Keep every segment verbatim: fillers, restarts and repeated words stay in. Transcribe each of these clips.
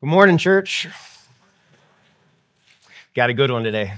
Good morning, church. Got a good one today.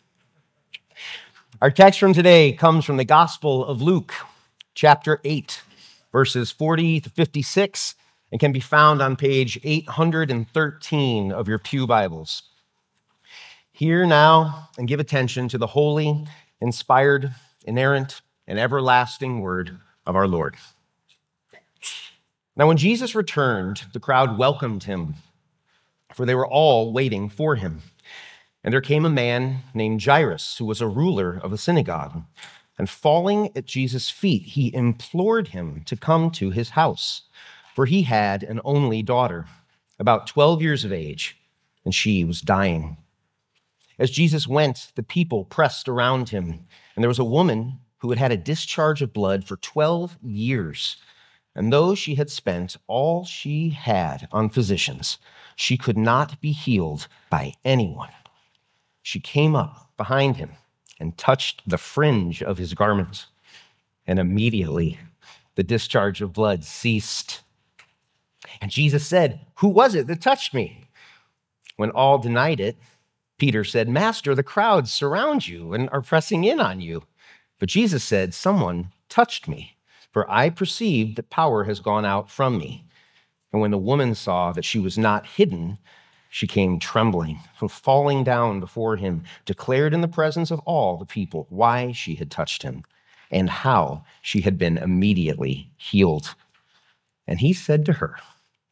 Our text from today comes from the Gospel of Luke, chapter eight, verses forty to fifty-six, and can be found on page eight hundred thirteen of your pew Bibles. Hear now and give attention to the holy, inspired, inerrant, and everlasting word of our Lord. Now, when Jesus returned, the crowd welcomed him, for they were all waiting for him. And there came a man named Jairus, who was a ruler of the synagogue. And falling at Jesus' feet, he implored him to come to his house, for he had an only daughter, about twelve years of age, and she was dying. As Jesus went, the people pressed around him, and there was a woman who had had a discharge of blood for twelve years. And though she had spent all she had on physicians, she could not be healed by anyone. She came up behind him and touched the fringe of his garment, and immediately the discharge of blood ceased. And Jesus said, "Who was it that touched me?" When all denied it, Peter said, "Master, the crowds surround you and are pressing in on you." But Jesus said, "Someone touched me, for I perceived that power has gone out from me." And when the woman saw that she was not hidden, she came trembling and falling down before him, declared in the presence of all the people why she had touched him and how she had been immediately healed. And he said to her,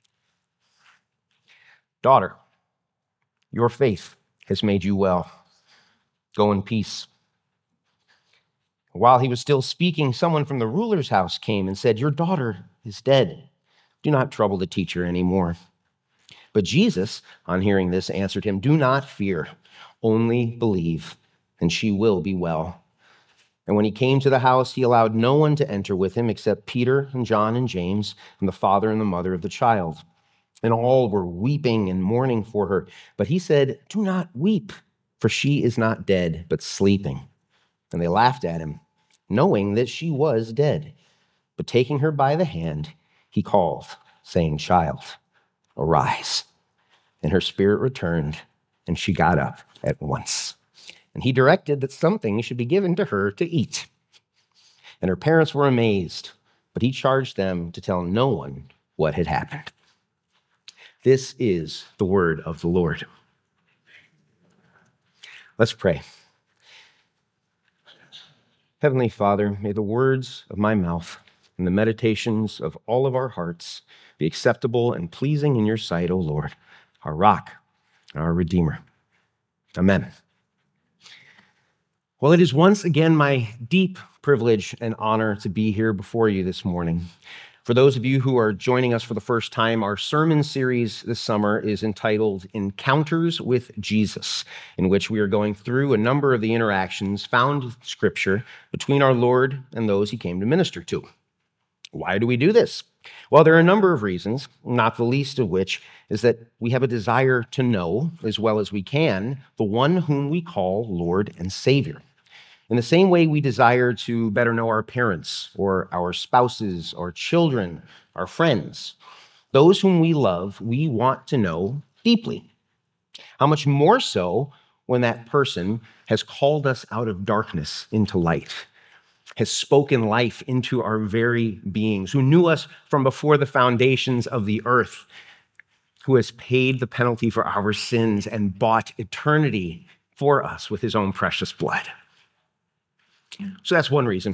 "Daughter, your faith has made you well. Go in peace." While he was still speaking, someone from the ruler's house came and said, "Your daughter is dead. Do not trouble the teacher anymore." But Jesus, on hearing this, answered him, "Do not fear, only believe, and she will be well." And when he came to the house, he allowed no one to enter with him except Peter and John and James and the father and the mother of the child. And all were weeping and mourning for her. But he said, "Do not weep, for she is not dead, but sleeping." And they laughed at him, knowing that she was dead. But taking her by the hand, he called, saying, "Child, arise." And her spirit returned, and she got up at once. And he directed that something should be given to her to eat. And her parents were amazed, but he charged them to tell no one what had happened. This is the word of the Lord. Let's pray. Heavenly Father, may the words of my mouth and the meditations of all of our hearts be acceptable and pleasing in your sight, O Lord, our rock and our Redeemer. Amen. Well, it is once again my deep privilege and honor to be here before you this morning. For those of you who are joining us for the first time, our sermon series this summer is entitled Encounters with Jesus, in which we are going through a number of the interactions found in Scripture between our Lord and those he came to minister to. Why do we do this? Well, there are a number of reasons, not the least of which is that we have a desire to know, as well as we can, the one whom we call Lord and Savior. In the same way we desire to better know our parents or our spouses or children, our friends, those whom we love, we want to know deeply. How much more so when that person has called us out of darkness into light, has spoken life into our very beings, who knew us from before the foundations of the earth, who has paid the penalty for our sins and bought eternity for us with his own precious blood. So that's one reason.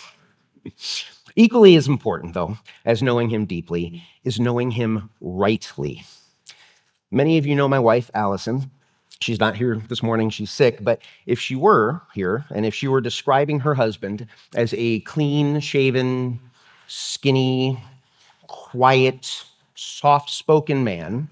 Equally as important, though, as knowing him deeply, is knowing him rightly. Many of you know my wife, Allison. She's not here this morning, she's sick, but if she were here, and if she were describing her husband as a clean-shaven, skinny, quiet, soft-spoken man,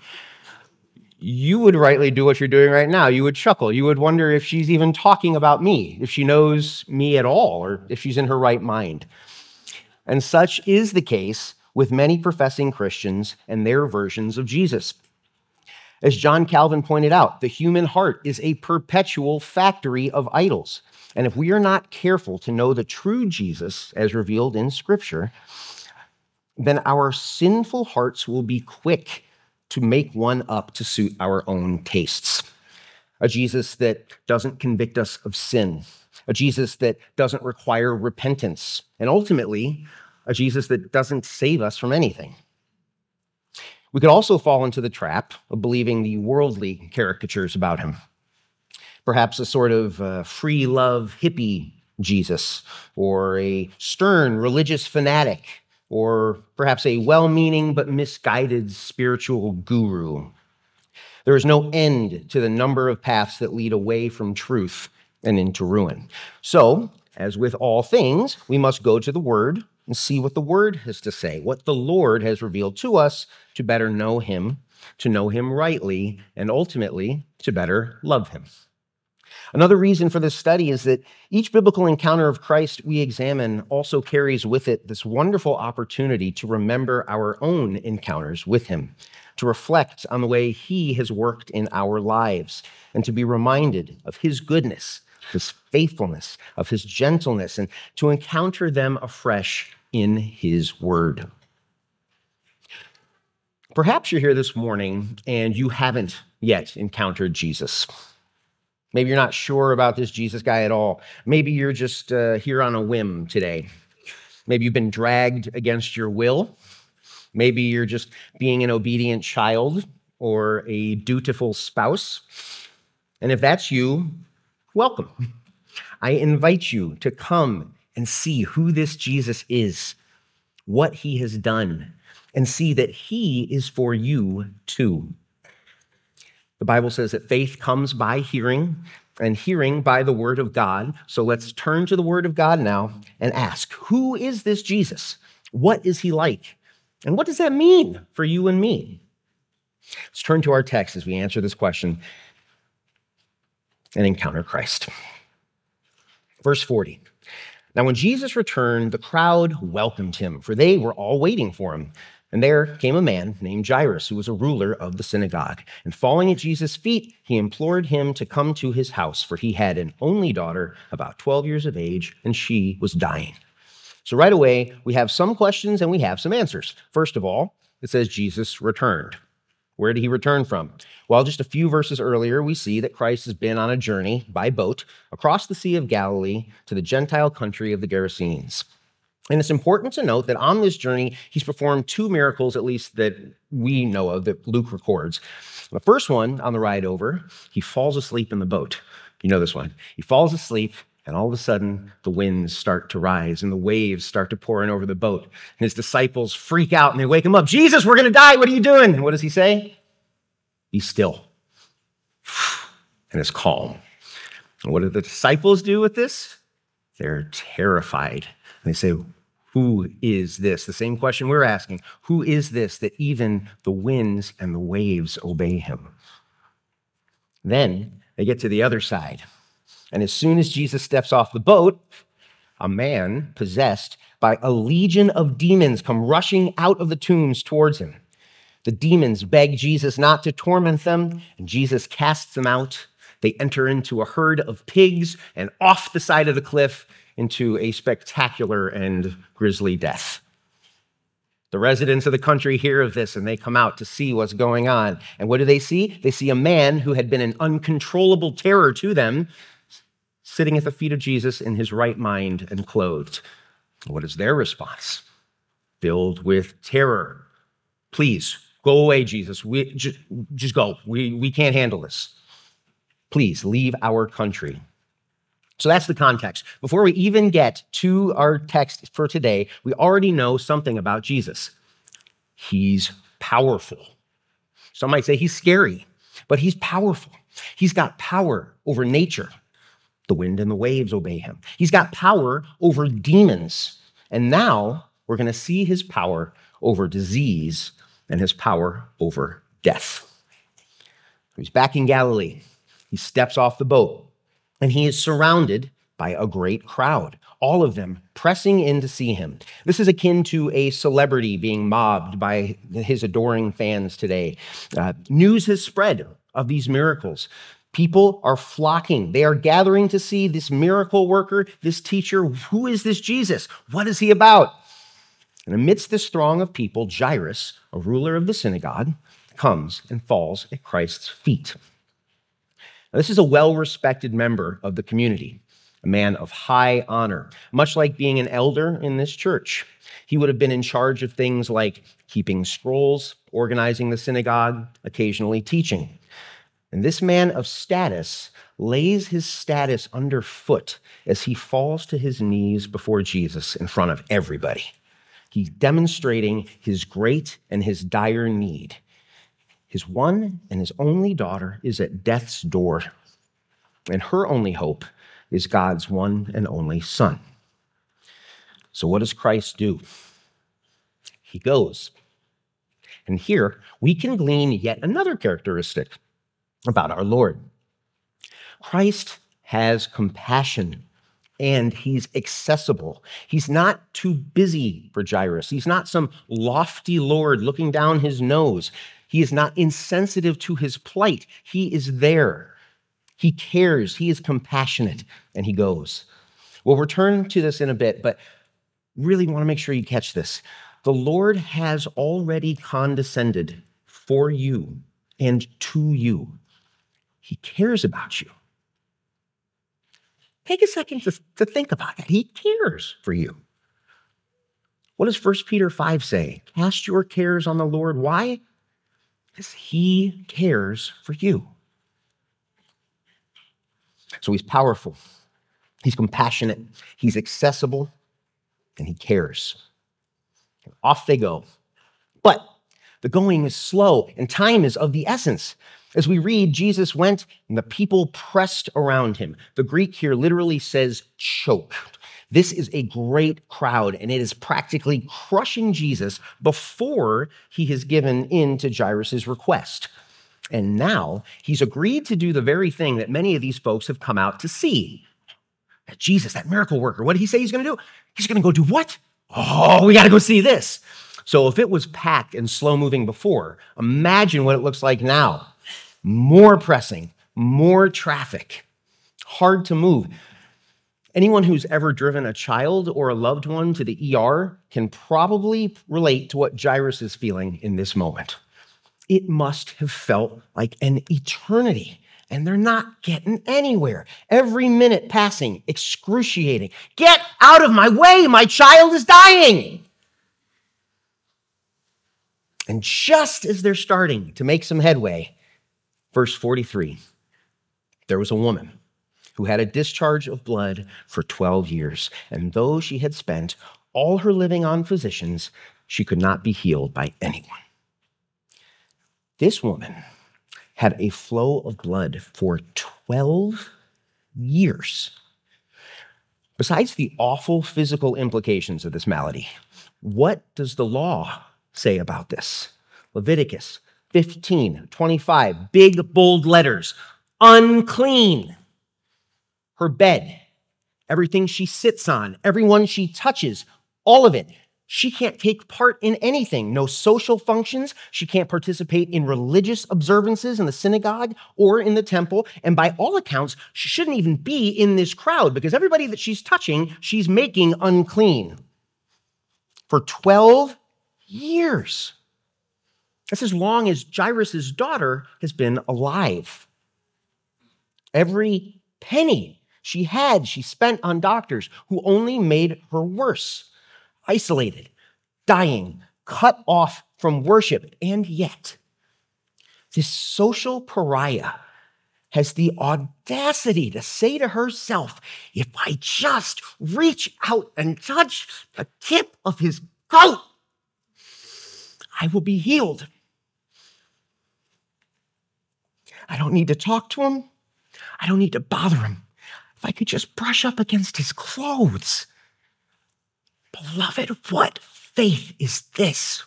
you would rightly do what you're doing right now. You would chuckle. You would wonder if she's even talking about me, if she knows me at all, or if she's in her right mind. And such is the case with many professing Christians and their versions of Jesus. As John Calvin pointed out, the human heart is a perpetual factory of idols. And if we are not careful to know the true Jesus as revealed in Scripture, then our sinful hearts will be quick to make one up to suit our own tastes. A Jesus that doesn't convict us of sin, a Jesus that doesn't require repentance, and ultimately, a Jesus that doesn't save us from anything. We could also fall into the trap of believing the worldly caricatures about him. Perhaps a sort of uh, free love hippie Jesus, or a stern religious fanatic, or perhaps a well-meaning but misguided spiritual guru. There is no end to the number of paths that lead away from truth and into ruin. So, as with all things, we must go to the Word and see what the Word has to say, what the Lord has revealed to us to better know him, to know him rightly, and ultimately to better love him. Another reason for this study is that each biblical encounter of Christ we examine also carries with it this wonderful opportunity to remember our own encounters with him, to reflect on the way he has worked in our lives, and to be reminded of his goodness, his faithfulness, of his gentleness, and to encounter them afresh in his word. Perhaps you're here this morning and you haven't yet encountered Jesus. Maybe you're not sure about this Jesus guy at all. Maybe you're just uh, here on a whim today. Maybe you've been dragged against your will. Maybe you're just being an obedient child or a dutiful spouse. And if that's you, welcome. I invite you to come and see who this Jesus is, what he has done, and see that he is for you too. The Bible says that faith comes by hearing, and hearing by the word of God. So let's turn to the word of God now and ask, who is this Jesus? What is he like? And what does that mean for you and me? Let's turn to our text as we answer this question and encounter Christ. Verse forty. Now, when Jesus returned, the crowd welcomed him, for they were all waiting for him. And there came a man named Jairus, who was a ruler of the synagogue. And falling at Jesus' feet, he implored him to come to his house, for he had an only daughter, about twelve years of age, and she was dying. So right away, we have some questions and we have some answers. First of all, it says Jesus returned. Where did he return from? Well, just a few verses earlier, we see that Christ has been on a journey by boat across the Sea of Galilee to the Gentile country of the Gerasenes. And it's important to note that on this journey, he's performed two miracles, at least that we know of, that Luke records. The first one, on the ride over, he falls asleep in the boat. You know this one. He falls asleep, and all of a sudden, the winds start to rise, and the waves start to pour in over the boat. And his disciples freak out, and they wake him up. Jesus, we're going to die. What are you doing? And what does he say? Be still. And it's calm. And what do the disciples do with this? They're terrified. And they say, who is this? The same question we're asking. Who is this that even the winds and the waves obey him? Then they get to the other side. And as soon as Jesus steps off the boat, a man possessed by a legion of demons come rushing out of the tombs towards him. The demons beg Jesus not to torment them, and Jesus casts them out. They enter into a herd of pigs and off the side of the cliff into a spectacular and grisly death. The residents of the country hear of this and they come out to see what's going on. And what do they see? They see a man who had been an uncontrollable terror to them sitting at the feet of Jesus in his right mind and clothed. What is their response? Filled with terror. Please, go away, Jesus. We, just, just go. We, we can't handle this. Please leave our country. So that's the context. Before we even get to our text for today, we already know something about Jesus. He's powerful. Some might say he's scary, but he's powerful. He's got power over nature. The wind and the waves obey him. He's got power over demons. And now we're going to see his power over disease and his power over death. He's back in Galilee. He steps off the boat. And he is surrounded by a great crowd, all of them pressing in to see him. This is akin to a celebrity being mobbed by his adoring fans today. Uh, news has spread of these miracles. People are flocking. They are gathering to see this miracle worker, this teacher. Who is this Jesus? What is he about? And amidst this throng of people, Jairus, a ruler of the synagogue, comes and falls at Christ's feet. Now, this is a well-respected member of the community, a man of high honor, much like being an elder in this church. He would have been in charge of things like keeping scrolls, organizing the synagogue, occasionally teaching. And this man of status lays his status underfoot as he falls to his knees before Jesus in front of everybody. He's demonstrating his great and his dire need. His one and his only daughter is at death's door, and her only hope is God's one and only Son. So what does Christ do? He goes. And here we can glean yet another characteristic about our Lord. Christ has compassion and he's accessible. He's not too busy for Jairus. He's not some lofty Lord looking down his nose. He is not insensitive to his plight. He is there. He cares. He is compassionate, and he goes. We'll return to this in a bit, but really want to make sure you catch this. The Lord has already condescended for you and to you. He cares about you. Take a second to, to think about that. He cares for you. What does First Peter five say? Cast your cares on the Lord. Why? Because he cares for you. So he's powerful. He's compassionate. He's accessible. And he cares. And off they go. But the going is slow and time is of the essence. As we read, Jesus went and the people pressed around him. The Greek here literally says choke. This is a great crowd, and it is practically crushing Jesus before he has given in to Jairus' request. And now he's agreed to do the very thing that many of these folks have come out to see. That Jesus, that miracle worker, what did he say he's going to do? He's going to go do what? Oh, we got to go see this. So if it was packed and slow-moving before, imagine what it looks like now. More pressing, more traffic, hard to move. Anyone who's ever driven a child or a loved one to the E R can probably relate to what Jairus is feeling in this moment. It must have felt like an eternity, and they're not getting anywhere. Every minute passing, excruciating. Get out of my way, my child is dying. And just as they're starting to make some headway, verse forty-three, there was a woman who had a discharge of blood for twelve years, and though she had spent all her living on physicians, she could not be healed by anyone. This woman had a flow of blood for twelve years. Besides the awful physical implications of this malady, what does the law say about this? Leviticus fifteen twenty-five, big bold letters, unclean. Her bed, everything she sits on, everyone she touches, all of it. She can't take part in anything. No social functions. She can't participate in religious observances in the synagogue or in the temple. And by all accounts, she shouldn't even be in this crowd because everybody that she's touching, she's making unclean. For twelve years. That's as long as Jairus' daughter has been alive. Every penny she had, she spent on doctors who only made her worse. Isolated, dying, cut off from worship. And yet, this social pariah has the audacity to say to herself, if I just reach out and touch the tip of his coat, I will be healed. I don't need to talk to him. I don't need to bother him. If I could just brush up against his clothes. Beloved, what faith is this?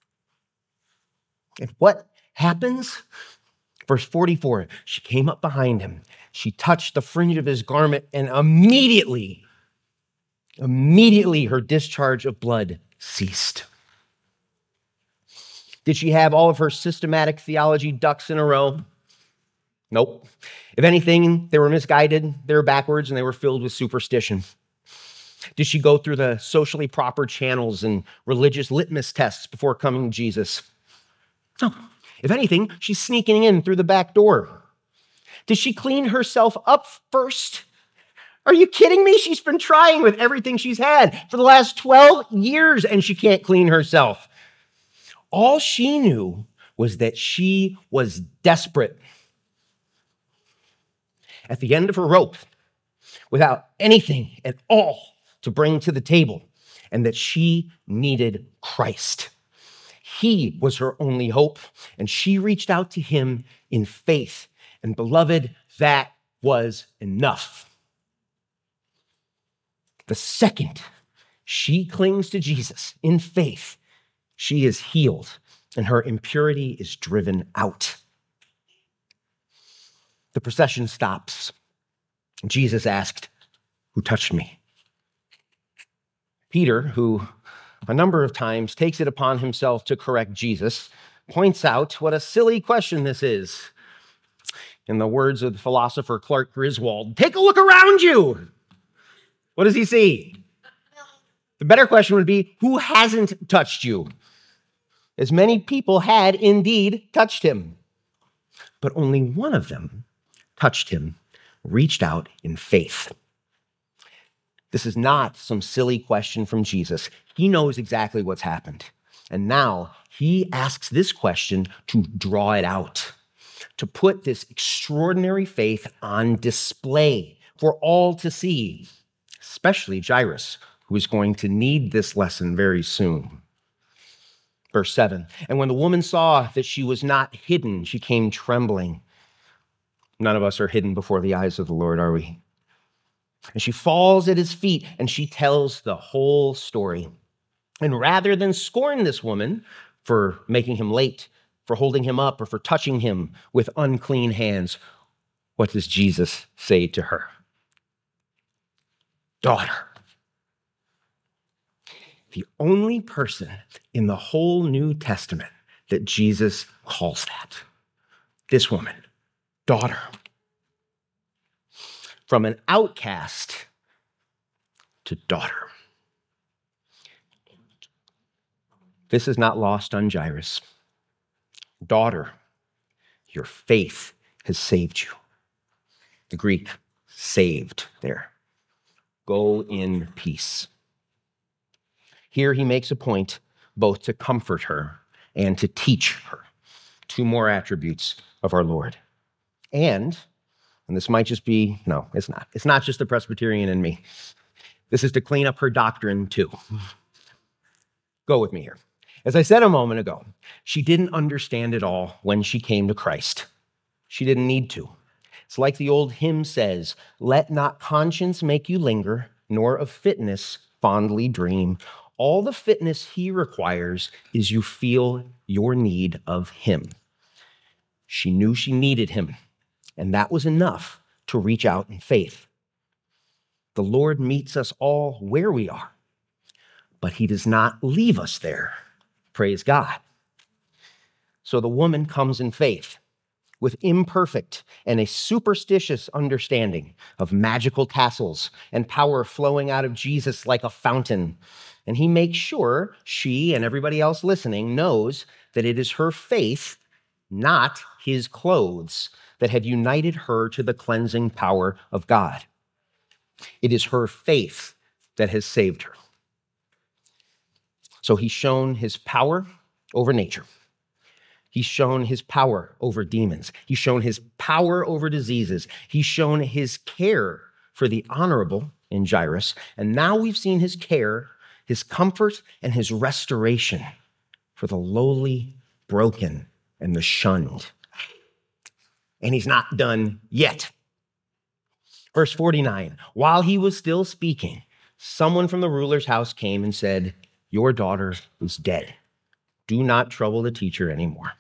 And what happens? Verse forty-four, she came up behind him. She touched the fringe of his garment, and immediately, immediately her discharge of blood ceased. Did she have all of her systematic theology ducks in a row? Nope. If anything, they were misguided, they were backwards, and they were filled with superstition. Did she go through the socially proper channels and religious litmus tests before coming to Jesus? No. If anything, she's sneaking in through the back door. Did she clean herself up first? Are you kidding me? She's been trying with everything she's had for the last twelve years, and she can't clean herself. All she knew was that she was desperate. At the end of her rope, without anything at all to bring to the table, and that she needed Christ. He was her only hope, and she reached out to him in faith. And beloved, that was enough. The second she clings to Jesus in faith, she is healed, and her impurity is driven out. The procession stops. Jesus asked, "Who touched me?" Peter, who a number of times takes it upon himself to correct Jesus, points out what a silly question this is. In the words of the philosopher Clark Griswold, take a look around you. What does he see? The better question would be, who hasn't touched you? As many people had indeed touched him, but only one of them touched him, reached out in faith. This is not some silly question from Jesus. He knows exactly what's happened. And now he asks this question to draw it out, to put this extraordinary faith on display for all to see, especially Jairus, who is going to need this lesson very soon. Verse seven, and when the woman saw that she was not hidden, she came trembling. None of us are hidden before the eyes of the Lord, are we? And she falls at his feet and she tells the whole story. And rather than scorn this woman for making him late, for holding him up, or for touching him with unclean hands, what does Jesus say to her? Daughter. The only person in the whole New Testament that Jesus calls that. This woman, daughter. From an outcast to daughter. This is not lost on Jairus. Daughter, your faith has saved you. The Greek, saved there. Go in peace. Here he makes a point both to comfort her and to teach her. Two more attributes of our Lord. And, and this might just be, no, it's not. It's not just the Presbyterian in me. This is to clean up her doctrine too. Go with me here. As I said a moment ago, she didn't understand it all when she came to Christ. She didn't need to. It's like the old hymn says, let not conscience make you linger, nor of fitness fondly dream. All the fitness he requires is you feel your need of him. She knew she needed him, and that was enough to reach out in faith. The Lord meets us all where we are, but he does not leave us there. Praise God. So the woman comes in faith with imperfect and a superstitious understanding of magical tassels and power flowing out of Jesus like a fountain. And he makes sure she and everybody else listening knows that it is her faith, not his clothes, that have united her to the cleansing power of God. It is her faith that has saved her. So he's shown his power over nature. He's shown his power over demons. He's shown his power over diseases. He's shown his care for the honorable in Jairus. And now we've seen his care, his comfort, and his restoration for the lowly, broken, and the shunned. And he's not done yet. Verse forty-nine, while he was still speaking, someone from the ruler's house came and said, your daughter is dead. Do not trouble the teacher anymore.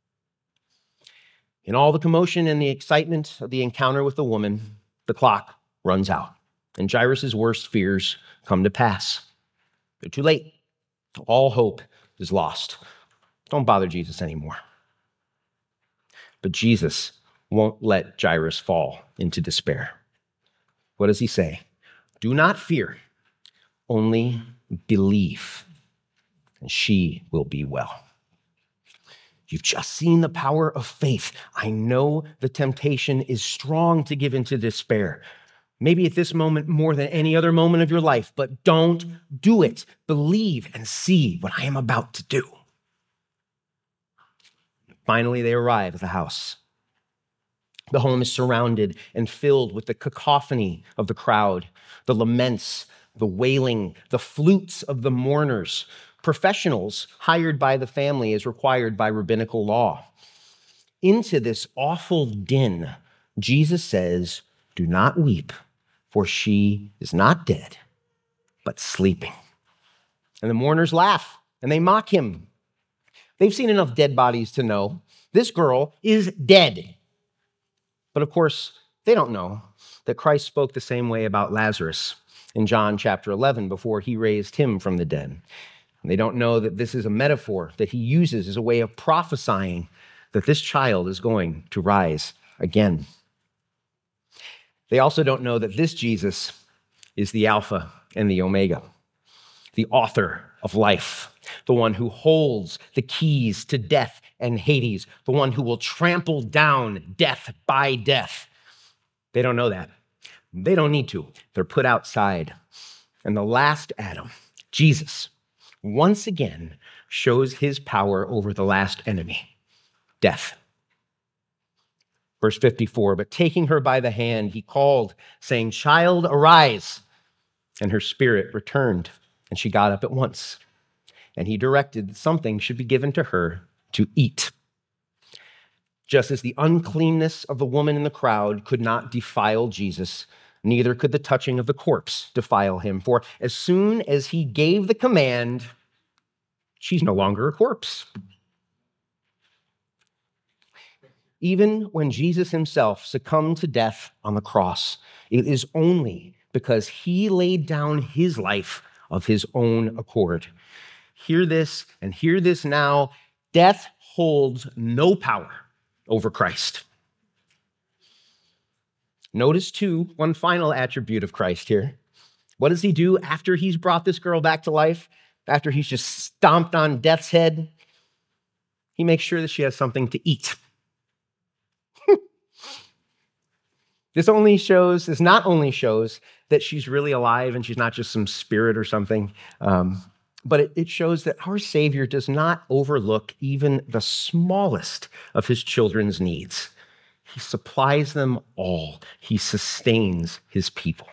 In all the commotion and the excitement of the encounter with the woman, the clock runs out, and Jairus' worst fears come to pass. They're too late. All hope is lost. Don't bother Jesus anymore. But Jesus won't let Jairus fall into despair. What does he say? Do not fear, only believe, and she will be well. You've just seen the power of faith. I know the temptation is strong to give into despair. Maybe at this moment more than any other moment of your life, but don't do it. Believe and see what I am about to do. Finally, they arrive at the house. The home is surrounded and filled with the cacophony of the crowd, the laments, the wailing, the flutes of the mourners, professionals hired by the family as required by rabbinical law. Into this awful din, Jesus says, "Do not weep, for she is not dead, but sleeping." And the mourners laugh and they mock him. They've seen enough dead bodies to know this girl is dead. But of course, they don't know that Christ spoke the same way about Lazarus in John chapter eleven before he raised him from the dead. And they don't know that this is a metaphor that he uses as a way of prophesying that this child is going to rise again. They also don't know that this Jesus is the Alpha and the Omega, the author of life, the one who holds the keys to death and Hades, the one who will trample down death by death. They don't know that. They don't need to. They're put outside. And the last Adam, Jesus, once again shows his power over the last enemy, death. Verse fifty-four, but taking her by the hand, he called, saying, "Child, arise." And her spirit returned, and she got up at once. And he directed that something should be given to her to eat. Just as the uncleanness of the woman in the crowd could not defile Jesus, neither could the touching of the corpse defile him. For as soon as he gave the command, she's no longer a corpse. Even when Jesus himself succumbed to death on the cross, it is only because he laid down his life of his own accord. Hear this and hear this now. Death holds no power over Christ. Notice, too, one final attribute of Christ here. What does he do after he's brought this girl back to life? After he's just stomped on death's head? He makes sure that she has something to eat. This only shows, this not only shows that she's really alive and she's not just some spirit or something, um, but it, it shows that our Savior does not overlook even the smallest of his children's needs. He supplies them all. He sustains his people.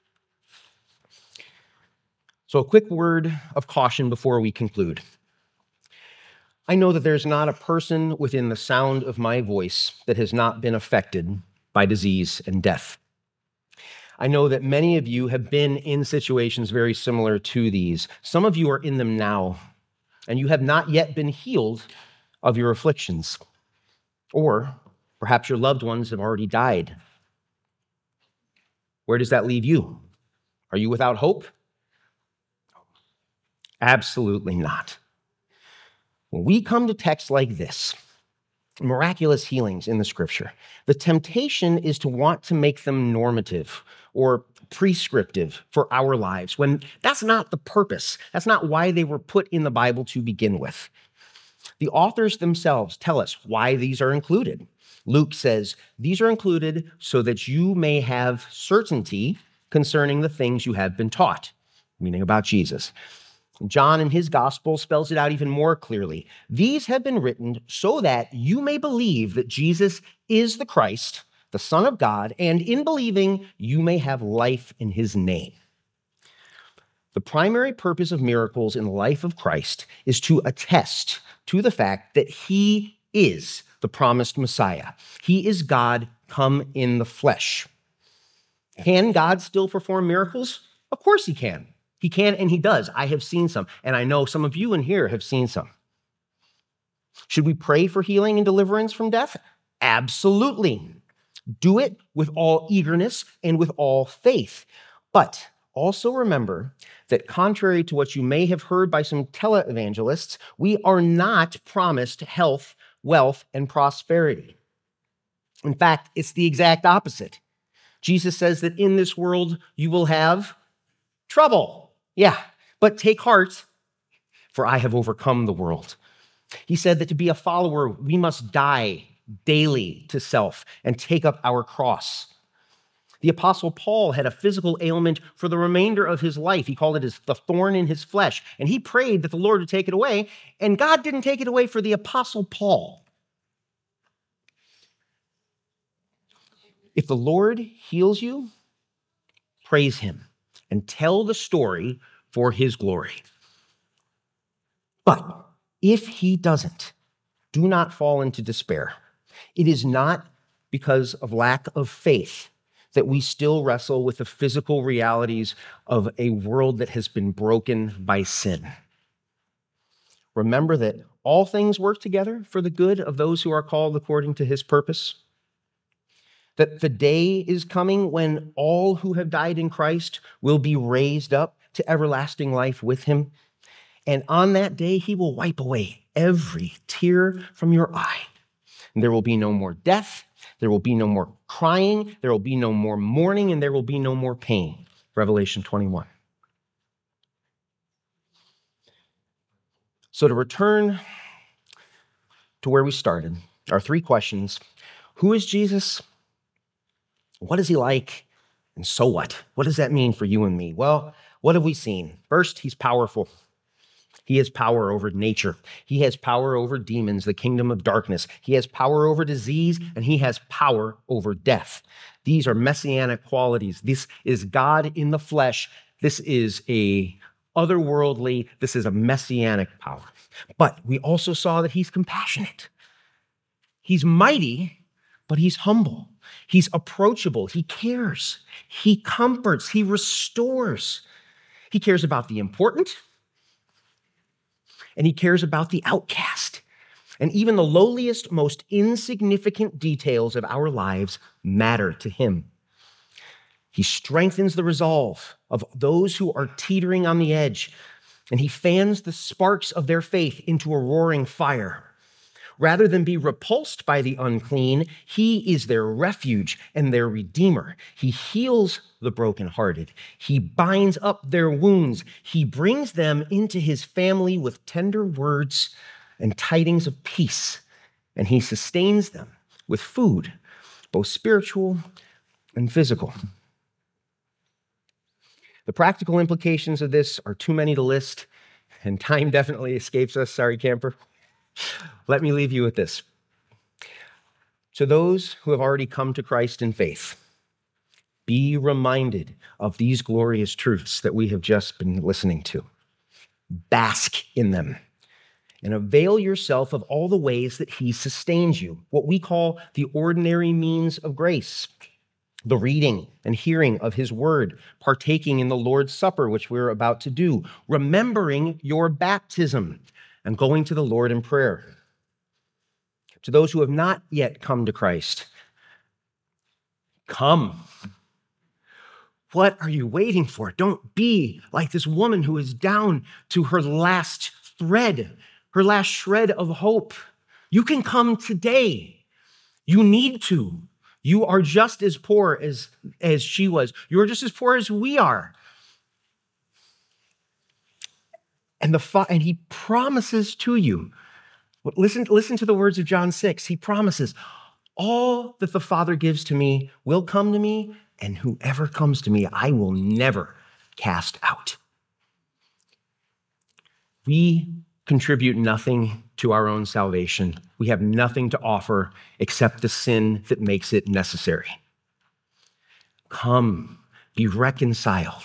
So a quick word of caution before we conclude. I know that there's not a person within the sound of my voice that has not been affected by disease and death. I know that many of you have been in situations very similar to these. Some of you are in them now, and you have not yet been healed of your afflictions. Or perhaps your loved ones have already died. Where does that leave you? Are you without hope? Absolutely not. When we come to texts like this, miraculous healings in the scripture, the temptation is to want to make them normative or prescriptive for our lives, when that's not the purpose. That's not why they were put in the Bible to begin with. The authors themselves tell us why these are included. Luke says, these are included so that you may have certainty concerning the things you have been taught, meaning about Jesus. John in his gospel spells it out even more clearly. These have been written so that you may believe that Jesus is the Christ, the Son of God, and in believing, you may have life in his name. The primary purpose of miracles in the life of Christ is to attest to the fact that he is the promised Messiah. He is God come in the flesh. Can God still perform miracles? Of course he can. He can and he does. I have seen some, and I know some of you in here have seen some. Should we pray for healing and deliverance from death? Absolutely. Do it with all eagerness and with all faith. But also remember that contrary to what you may have heard by some televangelists, we are not promised health, wealth, and prosperity. In fact, it's the exact opposite. Jesus says that in this world you will have trouble. Yeah, but take heart, for I have overcome the world. He said that to be a follower, we must die daily to self and take up our cross. The Apostle Paul had a physical ailment for the remainder of his life. He called it his, the thorn in his flesh, and he prayed that the Lord would take it away, and God didn't take it away for the Apostle Paul. If the Lord heals you, praise him and tell the story for his glory. But if he doesn't, do not fall into despair. It is not because of lack of faith that we still wrestle with the physical realities of a world that has been broken by sin. Remember that all things work together for the good of those who are called according to his purpose. That the day is coming when all who have died in Christ will be raised up to everlasting life with him. And on that day, he will wipe away every tear from your eye. And there will be no more death. There will be no more crying. There will be no more mourning, and there will be no more pain. Revelation twenty-one. So to return to where we started, our three questions: who is Jesus? What is he like? And so what? What does that mean for you and me? Well, what have we seen? First, he's powerful. He has power over nature. He has power over demons, the kingdom of darkness. He has power over disease, and he has power over death. These are messianic qualities. This is God in the flesh. This is a otherworldly, this is a messianic power. But we also saw that he's compassionate. He's mighty, but he's humble. He's approachable. He cares. He comforts. He restores. He cares about the important, and he cares about the outcast. And even the lowliest, most insignificant details of our lives matter to him. He strengthens the resolve of those who are teetering on the edge, and he fans the sparks of their faith into a roaring fire. Rather than be repulsed by the unclean, he is their refuge and their redeemer. He heals the brokenhearted. He binds up their wounds. He brings them into his family with tender words and tidings of peace. And he sustains them with food, both spiritual and physical. The practical implications of this are too many to list, and time definitely escapes us. Sorry, camper. Let me leave you with this. To those who have already come to Christ in faith, be reminded of these glorious truths that we have just been listening to. Bask in them and avail yourself of all the ways that he sustains you, what we call the ordinary means of grace. The reading and hearing of his word, partaking in the Lord's Supper, which we're about to do, remembering your baptism, and going to the Lord in prayer. To those who have not yet come to Christ, come. What are you waiting for? Don't be like this woman who is down to her last thread, her last shred of hope. You can come today. You need to. You are just as poor as, as she was. You're just as poor as we are. And, the, and he promises to you, listen, listen to the words of John six. He promises, all that the Father gives to me will come to me, and whoever comes to me, I will never cast out. We contribute nothing to our own salvation. We have nothing to offer except the sin that makes it necessary. Come, be reconciled.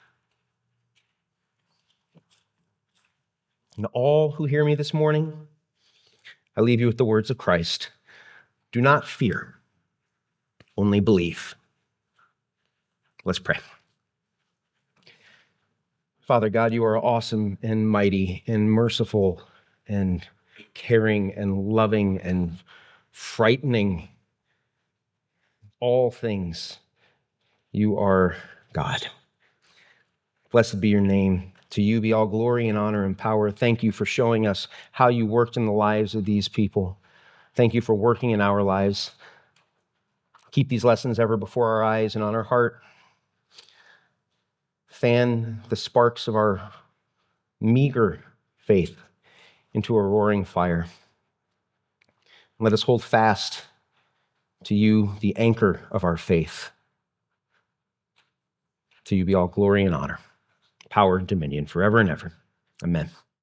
And all who hear me this morning, I leave you with the words of Christ. Do not fear, only believe. Let's pray. Father God, you are awesome and mighty and merciful and caring and loving and frightening. All things, you are God. Blessed be your name. To you be all glory and honor and power. Thank you for showing us how you worked in the lives of these people. Thank you for working in our lives. Keep these lessons ever before our eyes and on our heart. Fan the sparks of our meager faith into a roaring fire. Let us hold fast to you, the anchor of our faith. To you be all glory and honor, power and dominion forever and ever. Amen.